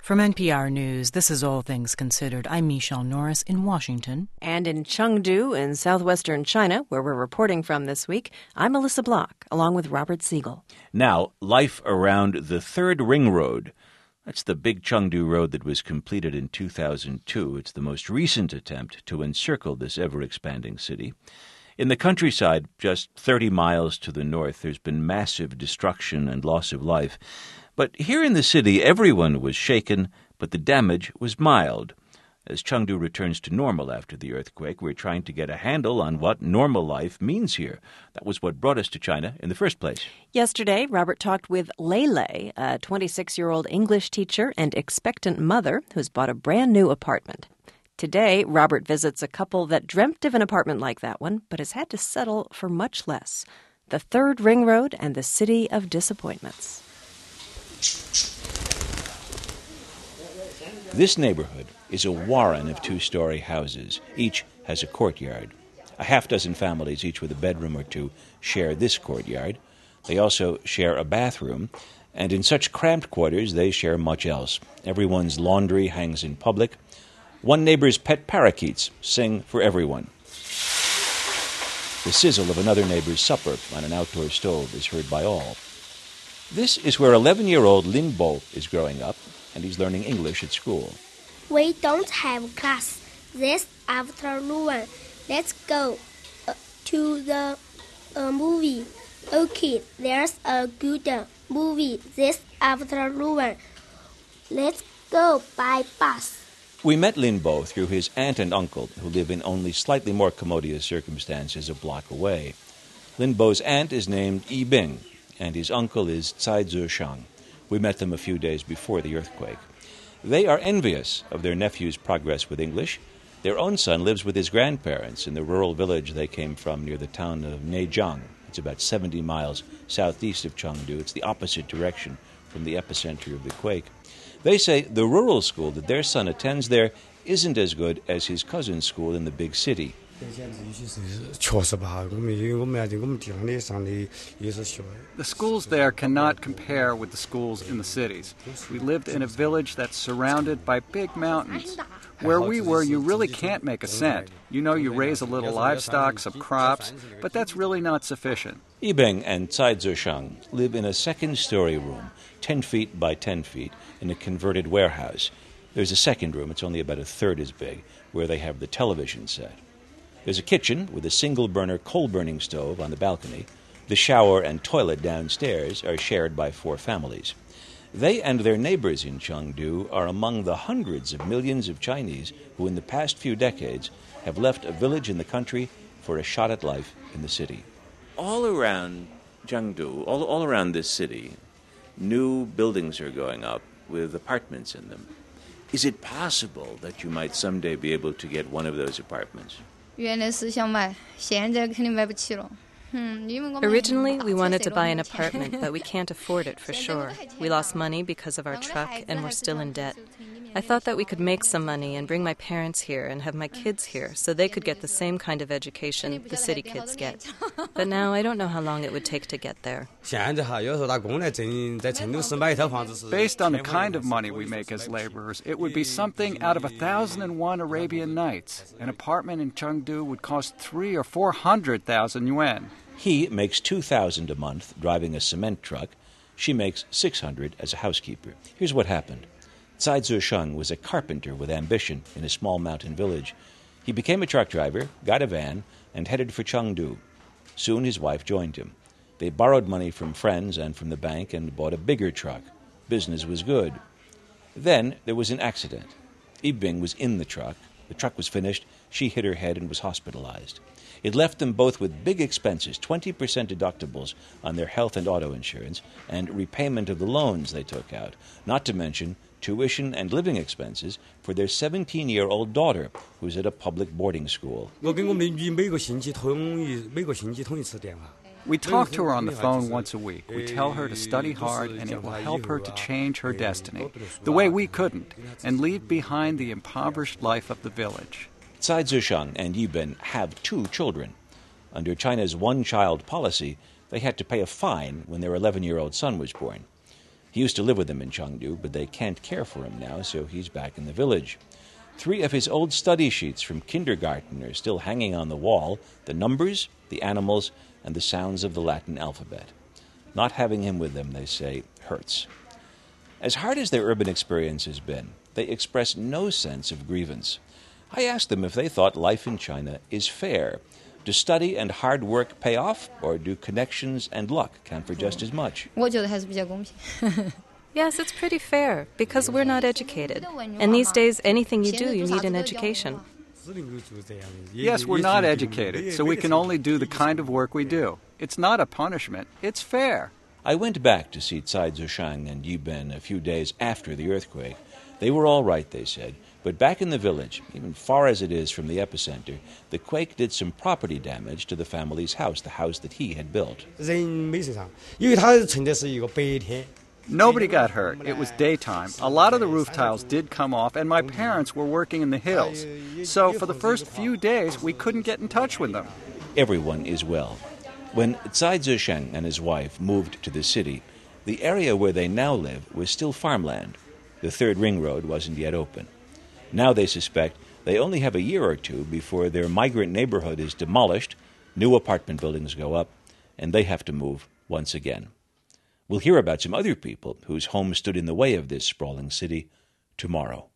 From NPR News, this is All Things Considered. I'm Michelle Norris in Washington. And in Chengdu in southwestern China, where we're reporting from this week, I'm Melissa Block, along with Robert Siegel. Now, life around the Third Ring Road. That's the big Chengdu road that was completed in 2002. It's the most recent attempt to encircle this ever-expanding city. In the countryside, just 30 miles to the north, there's been massive destruction and loss of life. But here in the city, everyone was shaken, but the damage was mild. As Chengdu returns to normal after the earthquake, we're trying to get a handle on what normal life means here. That was what brought us to China in the first place. Yesterday, Robert talked with Lei Lei, a 26-year-old English teacher and expectant mother who's bought a brand new apartment. Today, Robert visits a couple that dreamt of an apartment like that one, but has had to settle for much less. The Third Ring Road and the City of Disappointments. This neighborhood is a warren of two-story houses. Each has a courtyard. A half-dozen families, each with a bedroom or two, share this courtyard. They also share a bathroom, and in such cramped quarters, they share much else. Everyone's laundry hangs in public. One neighbor's pet parakeets sing for everyone. The sizzle of another neighbor's supper on an outdoor stove is heard by all. This is where 11-year-old Lin Bo is growing up, and he's learning English at school. We don't have class this afternoon. Let's go to the movie. Okay, there's a good movie this afternoon. Let's go by bus. We met Lin Bo through his aunt and uncle, who live in only slightly more commodious circumstances a block away. Lin Bo's aunt is named Yi Bing, and his uncle is Cai Zishang. We met them a few days before the earthquake. They are envious of their nephew's progress with English. Their own son lives with his grandparents in the rural village they came from near the town of Neijiang. It's about 70 miles southeast of Chengdu. It's the opposite direction from the epicenter of the quake. They say the rural school that their son attends there isn't as good as his cousin's school in the big city. The schools there cannot compare with the schools in the cities. We lived in a village that's surrounded by big mountains. Where we were, you really can't make a cent. You know, you raise a little livestock, some crops, but that's really not sufficient. Yi Bing and Cai Zishang live in a second-story room, 10 feet by 10 feet, in a converted warehouse. There's a second room, it's only about a third as big, where they have the television set. There's a kitchen with a single-burner coal-burning stove on the balcony. The shower and toilet downstairs are shared by 4 families. They and their neighbors in Chengdu are among the hundreds of millions of Chinese who in the past few decades have left a village in the country for a shot at life in the city. All around Chengdu, all around this city, new buildings are going up with apartments in them. Is it possible that you might someday be able to get one of those apartments? Originally, we wanted to buy an apartment, but we can't afford it for sure. We lost money because of our truck, and we're still in debt. I thought that we could make some money and bring my parents here and have my kids here so they could get the same kind of education the city kids get. But now I don't know how long it would take to get there. Based on the kind of money we make as laborers, it would be something out of 1,001 Arabian Nights. An apartment in Chengdu would cost 300,000 or 400,000 yuan. He makes 2,000 a month driving a cement truck. She makes 600 as a housekeeper. Here's what happened. Cai Zishang was a carpenter with ambition in a small mountain village. He became a truck driver, got a van, and headed for Chengdu. Soon his wife joined him. They borrowed money from friends and from the bank and bought a bigger truck. Business was good. Then there was an accident. Yi Bing was in the truck. The truck was finished. She hit her head and was hospitalized. It left them both with big expenses, 20% deductibles on their health and auto insurance, and repayment of the loans they took out, not to mention tuition and living expenses for their 17-year-old daughter, who's at a public boarding school. We talk to her on the phone once a week. We tell her to study hard and it will help her to change her destiny, the way we couldn't, and leave behind the impoverished life of the village. Cai Zishang and Yi Bing have 2 children. Under China's one-child policy, they had to pay a fine when their 11-year-old son was born. He used to live with them in Chengdu, but they can't care for him now, so he's back in the village. 3 of his old study sheets from kindergarten are still hanging on the wall, the numbers, the animals, and the sounds of the Latin alphabet. Not having him with them, they say, hurts. As hard as their urban experience has been, they express no sense of grievance. I asked them if they thought life in China is fair. Do study and hard work pay off, or do connections and luck count for just as much? 我觉得还是比较公平。 Yes, it's pretty fair, because we're not educated. And these days, anything you do, you need an education. Yes, we're not educated, so we can only do the kind of work we do. It's not a punishment, it's fair. I went back to see Cai Zushang and Yiben a few days after the earthquake. They were all right, they said, but back in the village, even far as it is from the epicenter, the quake did some property damage to the family's house, the house that he had built. Nobody got hurt. It was daytime. A lot of the roof tiles did come off, and my parents were working in the hills. So for the first few days, we couldn't get in touch with them. Everyone is well. When Cai Zushang and his wife moved to the city, the area where they now live was still farmland. The third ring road wasn't yet open. Now they suspect they only have a year or two before their migrant neighborhood is demolished, new apartment buildings go up, and they have to move once again. We'll hear about some other people whose homes stood in the way of this sprawling city tomorrow.